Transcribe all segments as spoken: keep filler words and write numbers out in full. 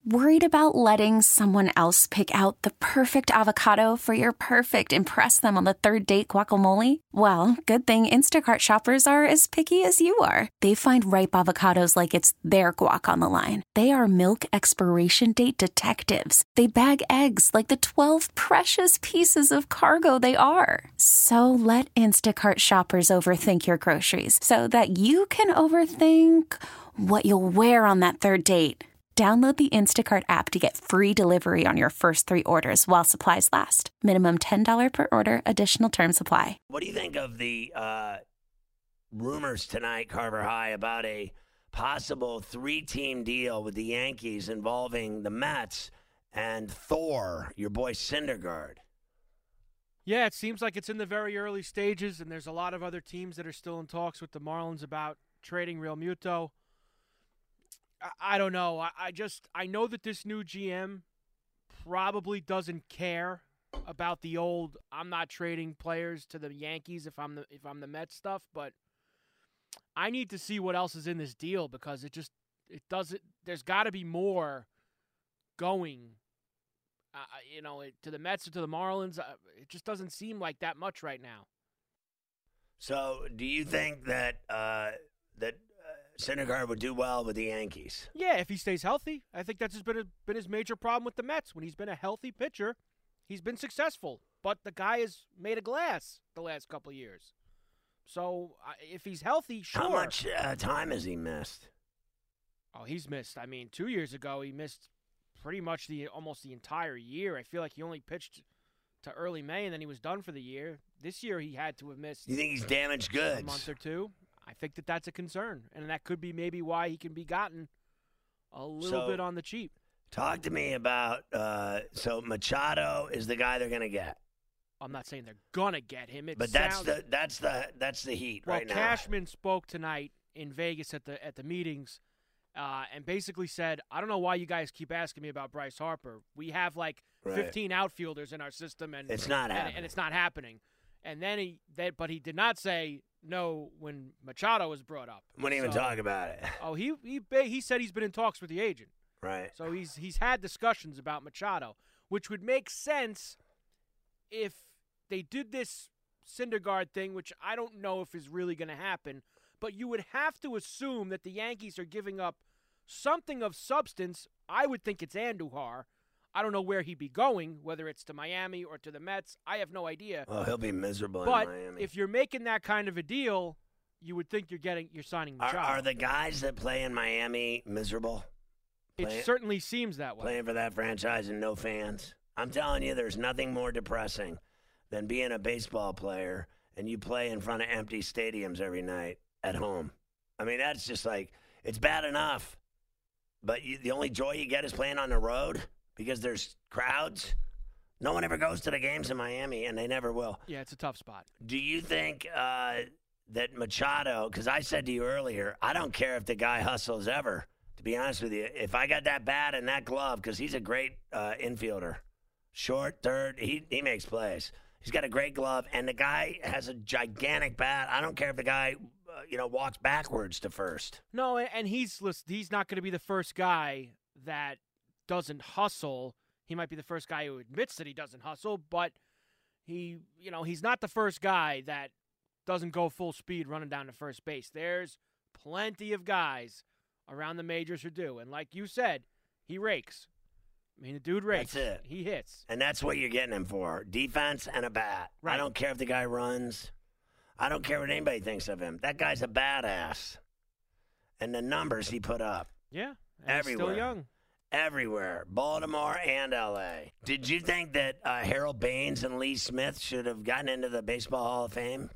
Worried about letting someone else pick out the perfect avocado for your perfect impress them on the third date guacamole? Well, good thing Instacart shoppers are as picky as you are. They find ripe avocados like it's their guac on the line. They are milk expiration date detectives. They bag eggs like the twelve precious pieces of cargo they are. So let Instacart shoppers overthink your groceries so that you can overthink what you'll wear on that third date. Download the Instacart app to get free delivery on your first three orders while supplies last. Minimum ten dollars per order. Additional terms apply. What do you think of the uh, rumors tonight, Carver High, about a possible three-team deal with the Yankees involving the Mets and Thor, your boy Syndergaard? Yeah, it seems like it's in the very early stages, and there's a lot of other teams that are still in talks with the Marlins about trading Real Muto. I don't know. I, I just I know that this new G M probably doesn't care about the old I'm not trading players to the Yankees if I'm the if I'm the Mets stuff, but I need to see what else is in this deal because it just it doesn't there's got to be more going uh, you know, it, to the Mets or to the Marlins. Uh, it just doesn't seem like that much right now. So, do you think that uh, that Syndergaard would do well with the Yankees? Yeah, if he stays healthy. I think that's just been, a, been his major problem with the Mets. When he's been a healthy pitcher, he's been successful. But the guy is made of glass the last couple of years. So uh, if he's healthy, sure. How much uh, time has he missed? Oh, he's missed. I mean, two years ago, he missed pretty much the almost the entire year. I feel like he only pitched to early May, and then he was done for the year. This year, he had to have missed. You think he's damaged goods? A month or two. I think that that's a concern, and that could be maybe why he can be gotten a little so, bit on the cheap. Talk to me about, uh, so Machado is the guy they're going to get. I'm not saying they're going to get him. It but sounds, that's the that's the that's the heat well, right now. Well, Cashman spoke tonight in Vegas at the at the meetings uh, and basically said, I don't know why you guys keep asking me about Bryce Harper. We have like right. fifteen outfielders in our system, and it's not and, happening. And it's not happening. And then he, they, but he did not say no when Machado was brought up. Wouldn't even so, talk about it. Oh, he he he said he's been in talks with the agent. Right. So he's he's had discussions about Machado, which would make sense if they did this Syndergaard thing, which I don't know if is really going to happen. But you would have to assume that the Yankees are giving up something of substance. I would think it's Andujar. I don't know where he'd be going, whether it's to Miami or to the Mets. I have no idea. Oh, he'll be miserable but in Miami. If you're making that kind of a deal, you would think you're getting you're signing Machado. Are, are the guys that play in Miami miserable? It Playing, certainly seems that way. Playing for that franchise and no fans. I'm telling you, there's nothing more depressing than being a baseball player and you play in front of empty stadiums every night at home. I mean, that's just like, it's bad enough. But you, the only joy you get is playing on the road because there's crowds. No one ever goes to the games in Miami, and they never will. Yeah, it's a tough spot. Do you think uh, that Machado, because I said to you earlier, I don't care if the guy hustles ever, to be honest with you. If I got that bat and that glove, because he's a great uh, infielder, short, third, he, he makes plays. He's got a great glove, and the guy has a gigantic bat. I don't care if the guy, uh, you know, walks backwards to first. No, and he's he's not going to be the first guy that doesn't hustle. He might be the first guy who admits that he doesn't hustle, but he, you know, he's not the first guy that doesn't go full speed running down to first base. There's plenty of guys around the majors who do, and like you said, he rakes. I mean, the dude rakes. That's it. He hits. And that's what you're getting him for, defense and a bat. Right. I don't care if the guy runs. I don't care what anybody thinks of him. That guy's a badass. And the numbers he put up. Yeah, everywhere. He's still young. Everywhere, Baltimore and L A. Did you think that uh, Harold Baines and Lee Smith should have gotten into the Baseball Hall of Fame?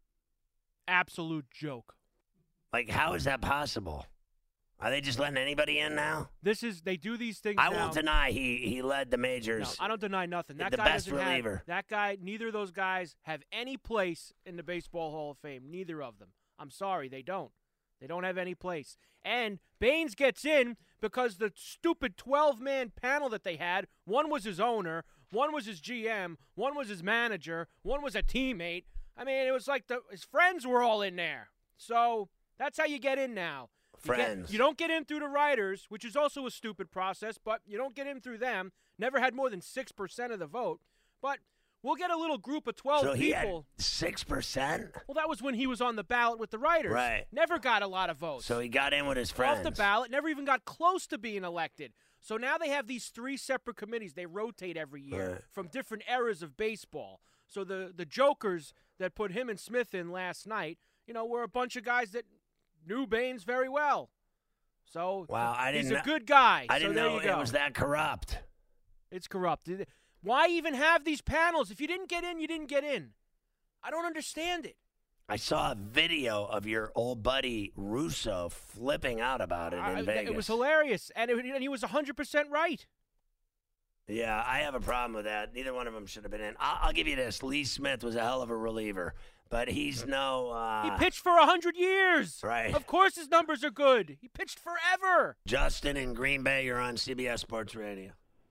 Absolute joke. Like, how is that possible? Are they just letting anybody in now? This is they do these things. I now. won't deny he he led the majors. No, I don't deny nothing. That the guy best doesn't reliever. Have, that guy, neither of those guys have any place in the Baseball Hall of Fame. Neither of them. I'm sorry, they don't. They don't have any place. And Baines gets in because the stupid twelve-man panel that they had, one was his owner, one was his G M, one was his manager, one was a teammate. I mean, it was like the, his friends were all in there. So that's how you get in now. Friends. You, get, you don't get in through the writers, which is also a stupid process, but you don't get in through them. Never had more than six percent of the vote. But we'll get a little group of twelve so he people. Had six percent? Well, that was when he was on the ballot with the writers. Right. Never got a lot of votes. So he got in with his friends. Off the ballot, never even got close to being elected. So now they have these three separate committees. They rotate every year right. from different eras of baseball. So the, the jokers that put him and Smith in last night, you know, were a bunch of guys that knew Baines very well. So wow, I didn't he's a know, good guy. I didn't so there know you go. It was that corrupt. It's corrupt. Why even have these panels? If you didn't get in, you didn't get in. I don't understand it. I saw a video of your old buddy Russo flipping out about it in I, Vegas. It was hilarious, and, it, and he was one hundred percent right. Yeah, I have a problem with that. Neither one of them should have been in. I'll, I'll give you this. Lee Smith was a hell of a reliever, but he's no... Uh, he pitched for one hundred years. Right. Of course his numbers are good. He pitched forever. Justin in Green Bay, you're on C B S Sports Radio.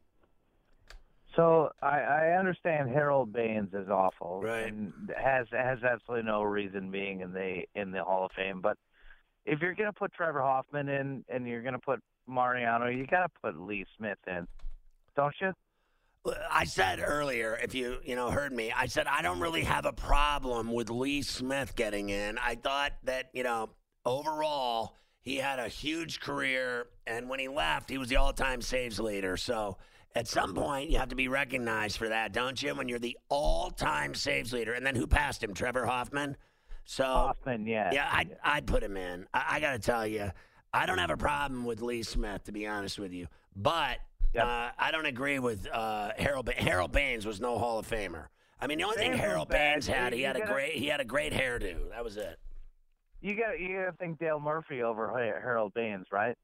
So I, I understand Harold Baines is awful, right. and has has absolutely no reason being in the in the Hall of Fame. But if you're going to put Trevor Hoffman in, and you're going to put Mariano, you got to put Lee Smith in, don't you? I said earlier, if you you know heard me, I said I don't really have a problem with Lee Smith getting in. I thought that you know overall he had a huge career, and when he left, he was the all-time saves leader. So. At some point, you have to be recognized for that, don't you? When you're the all-time saves leader. And then who passed him? Trevor Hoffman? So Hoffman, yeah. Yeah, I'd, I'd put him in. I, I got to tell you, I don't have a problem with Lee Smith, to be honest with you. But yep. uh, I don't agree with uh, Harold ba- Harold Baines was no Hall of Famer. I mean, the only Baines thing Harold bad. Baines had, he you had gotta, a great he had a great hairdo. That was it. You got you got to think Dale Murphy over Harold Baines, right?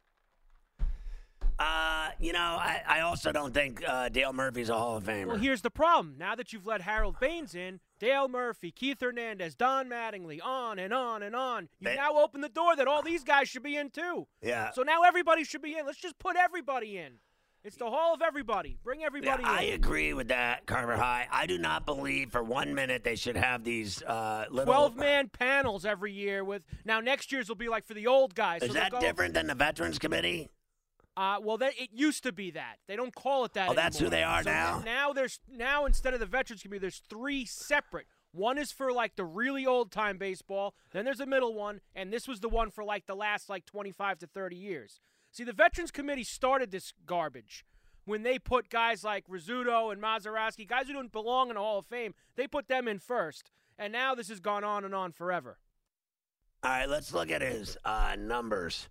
Uh, you know, I, I also don't think uh, Dale Murphy's a Hall of Famer. Well, here's the problem. Now that you've let Harold Baines in, Dale Murphy, Keith Hernandez, Don Mattingly, on and on and on. You they, now open the door that all these guys should be in too. Yeah. So now everybody should be in. Let's just put everybody in. It's the Hall of everybody. Bring everybody yeah, in. I agree with that, Carver High. I do not believe for one minute they should have these uh, little twelve-man panels every year. With now next year's will be like for the old guys. Is so that go, different than the Veterans Committee? Uh, well, that it used to be that. They don't call it that Oh, anymore. that's who they are so now? Now there's now instead of the Veterans Committee, there's three separate. One is for like the really old time baseball. Then there's a middle one, and this was the one for like the last like twenty-five to thirty years. See, the Veterans Committee started this garbage when they put guys like Rizzuto and Mazeroski, guys who don't belong in the Hall of Fame. They put them in first, and now this has gone on and on forever. All right, let's look at his uh, numbers.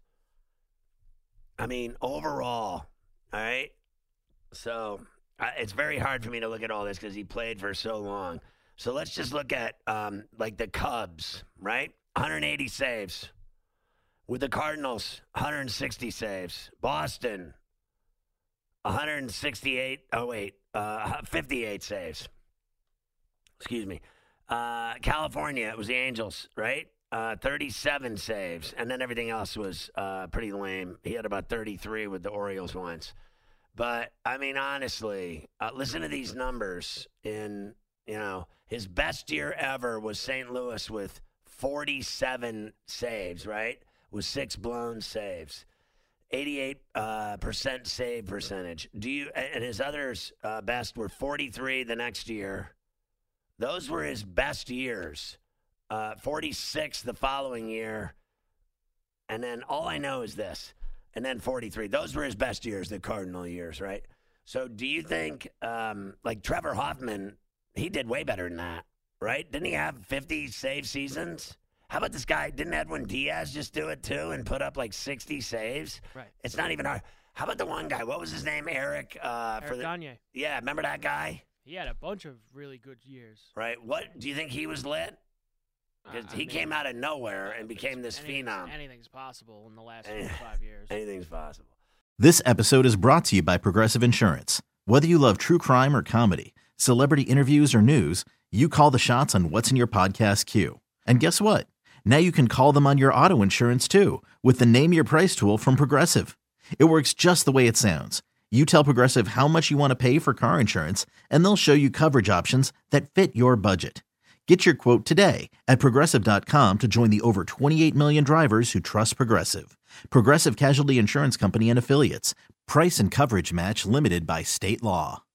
I mean, overall, all right? So uh, it's very hard for me to look at all this because he played for so long. So let's just look at, um, like, the Cubs, right? one hundred eighty saves. With the Cardinals, one hundred sixty saves. Boston, one hundred sixty-eight. Oh, wait, uh, fifty-eight saves. Excuse me. Uh, California, it was the Angels, right? Uh, thirty-seven saves, and then everything else was uh, pretty lame. He had about thirty-three with the Orioles once. But, I mean, honestly, uh, listen to these numbers. In, you know, his best year ever was Saint Louis with forty-seven saves, right? With six blown saves. eighty-eight uh, percent save percentage. Do you? And his others uh, best were forty-three the next year. Those were his best years. Uh, forty-six the following year, and then all I know is this, and then forty-three. Those were his best years, the Cardinal years, right? So do you think, um, like Trevor Hoffman, he did way better than that, right? Didn't he have fifty save seasons? How about this guy? Didn't Edwin Diaz just do it too and put up like sixty saves? Right. It's not even hard. How about the one guy? What was his name? Eric? Uh, Eric for the, Gagne. Yeah, remember that guy? He had a bunch of really good years. Right. What, do you think he was lit? Because Uh, he mean, came out of nowhere and became this anything's, phenom. Anything's possible in the last Any- five years. Anything's possible. This episode is brought to you by Progressive Insurance. Whether you love true crime or comedy, celebrity interviews or news, you call the shots on what's in your podcast queue. And guess what? Now you can call them on your auto insurance too with the Name Your Price tool from Progressive. It works just the way it sounds. You tell Progressive how much you want to pay for car insurance, and they'll show you coverage options that fit your budget. Get your quote today at Progressive dot com to join the over twenty-eight million drivers who trust Progressive. Progressive Casualty Insurance Company and Affiliates. Price and coverage match limited by state law.